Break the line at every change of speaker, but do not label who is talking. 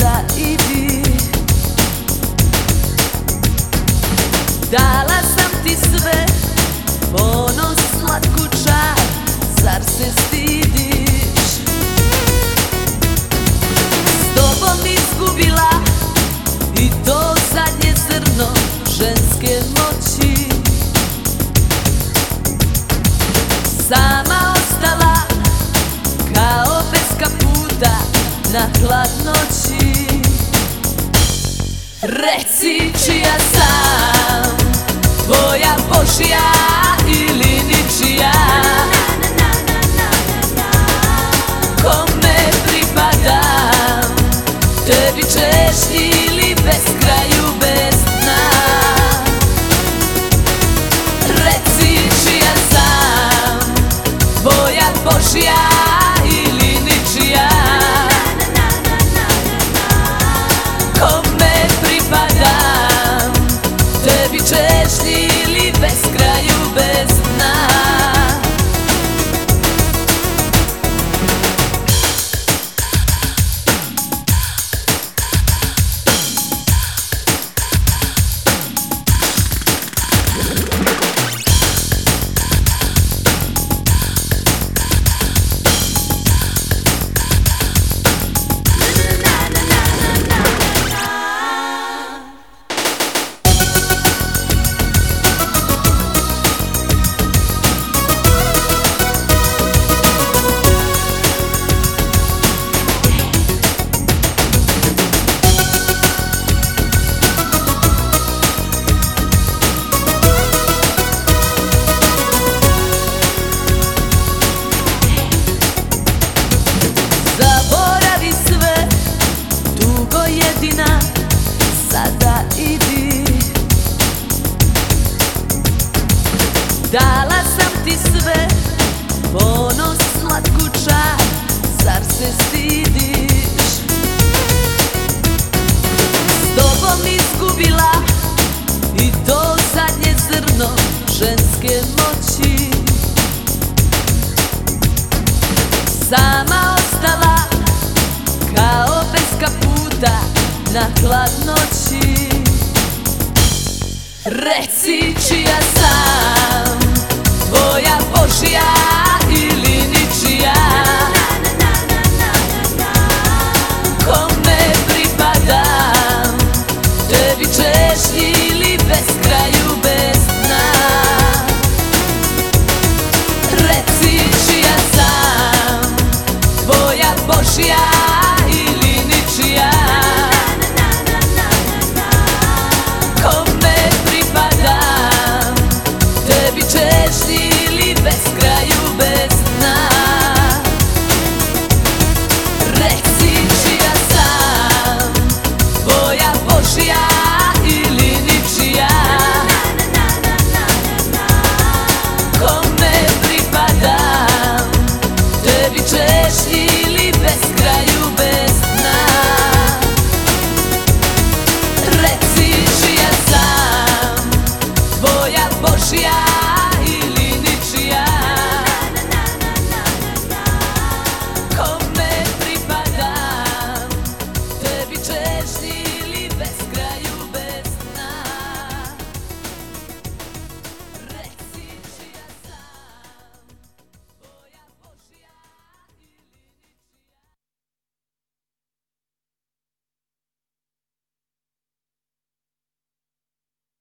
sada idi. Dala sam ti sve, ponos, slatku čast, zar se stidiš? S tobom izgubila i to zadnje zrno ženske moći. Sama ostala kao bez kaputa na hladnoći. Reci čija sam, tvoja Božja ili ničija? Kome pripadam, tebi češnji ili beskraju bez dna? Reci čija sam, tvoja Božja ili ničija? Kome pripadam, tebi češnji ili beskraju bez dna? Zaboravi sve, tugo jedina, sada idi. Dala sam ti sve, ponos, slatku čast, zar se stidiš? S tobom izgubila i to zadnje zrno ženske moći. Sama ostala kao bez kaputa na hladnoći. Reci čija sam,